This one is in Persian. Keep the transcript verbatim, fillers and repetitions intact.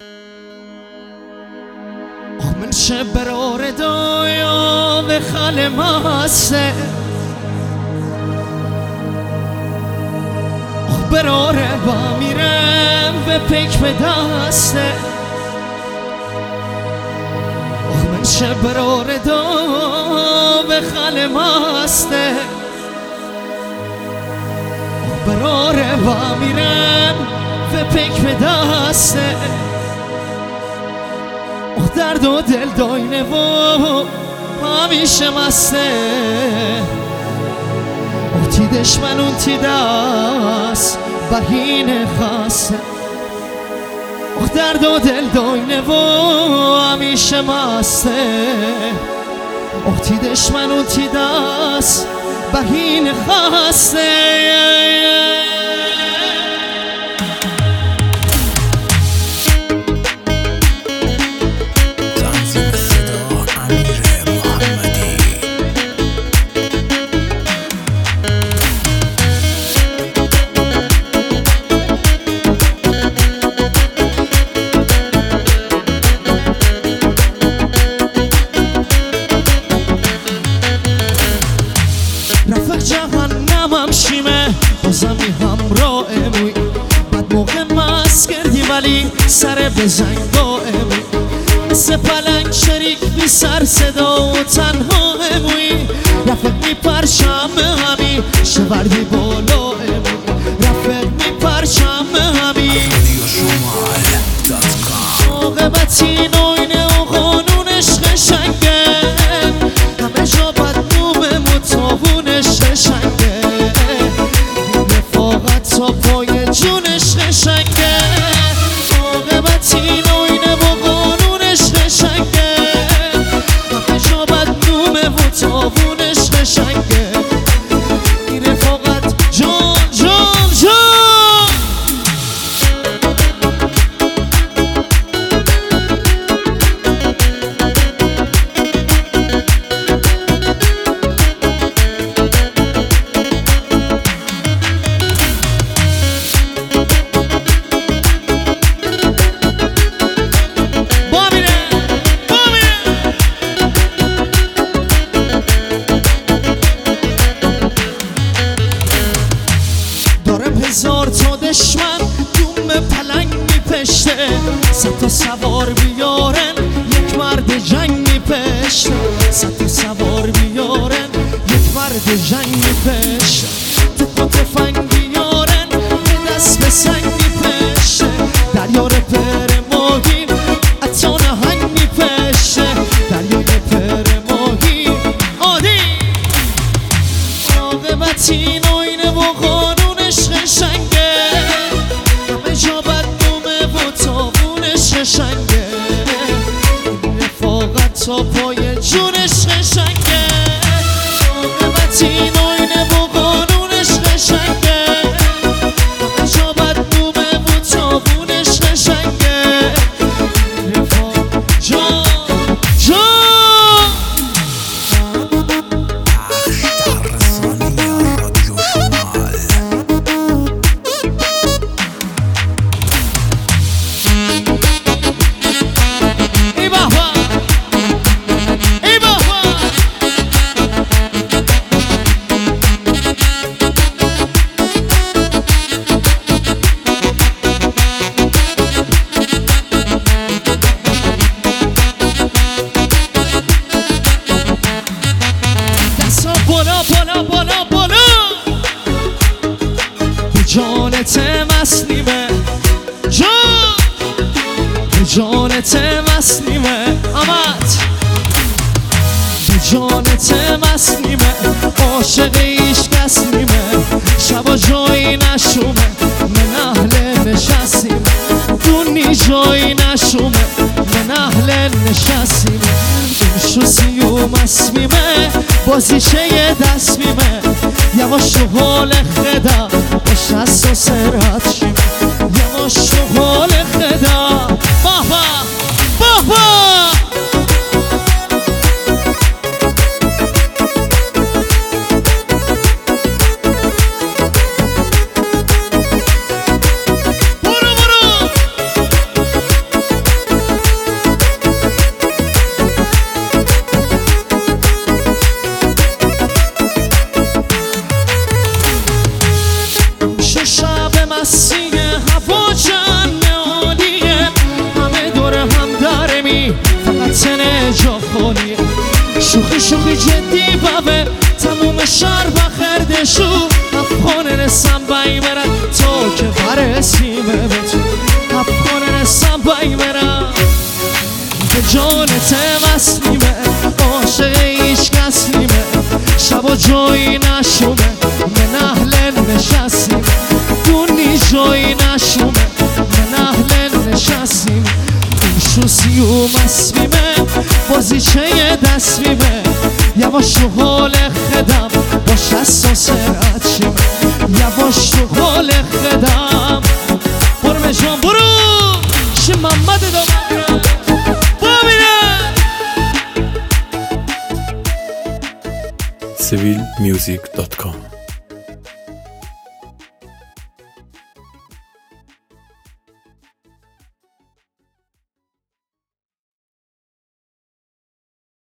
من چه برار دایا و خل ماسه برار با میرم و پیک به دسته من چه برار دا و خل ماسته برار با میرم و پیک به دسته درد و دل داینه و همیشه مسته تی دشمنون تی دست بهینه خاسته درد و دل داینه و همیشه مسته تی دشمنون تی دست بهینه خاسته جهنمم شیمه بازمی همراه موی بعد موقع مست کردی ولی سر بزنگاه موی مثل پلنگ شریک بی سر صدا و تنها موی رفت می پرشم همی شوردی بالا موی رفت می پرشم همی موقع نوینه و قانونش قشنگه همه جا بدنومه متابونش قشنگه رفاقت تا پای جونش قشنگه عاقبتی نوینه و قانونش قشنگه همه جا بدنومه متابونش قشنگه این رفاقت جان جان جان هزار تا دشمن دوم پلنگ میپشته صد تا سوار بیارن یک مرد جنگ میپشته صد تا سوار بیارن یک مرد جنگ میپشته تو تفنگ بیارن به دست به سنگ میپشته دریار پر ماهی اتان هنگ میپشته دریای پر ماهی عادی عاقبتی نوینه و قانونش قشنگه همه جا بدنومه و تابونش قشنگه رفاقت تا پای جونش قشنگه عاقبتی نوینه و قانونش قشنگه همه جا بدنومه و تابونش قشنگه رفاقت جان جان بالا بالا بالا به جانت مسلیمه جان به جانت مسلیمه آمد به جانت مسلیمه عاشق ایش کس نیمه شبا جایی نشومه من اهل نشستیمه دونی جایی نشومه من اهل نشستیمه این شوسی و مسمیمه بازیشه یه دست میمه یواش تو حال خدا باش از تو سرات شیمه یواش تو حال خدا بابا بابا برو برو شوخی شوخی جدی بابه تموم شهر بخردشو افغانه رسم بایی برن تو که برسیمه به تو افغانه رسم بایی برن به جانت وصلیمه عاشق هیچ کس نیمه شب و جایی نشومه من اهل نشستیم دونی جایی نشومه من اهل نشستیم این شوسی و مسمیمه بازی چه دست میمه یواش تو حال خدم باش اساس رد شیمه یواش تو حال خدم برمه جان برو چه محمد دامره سیویل میوزیک دات کام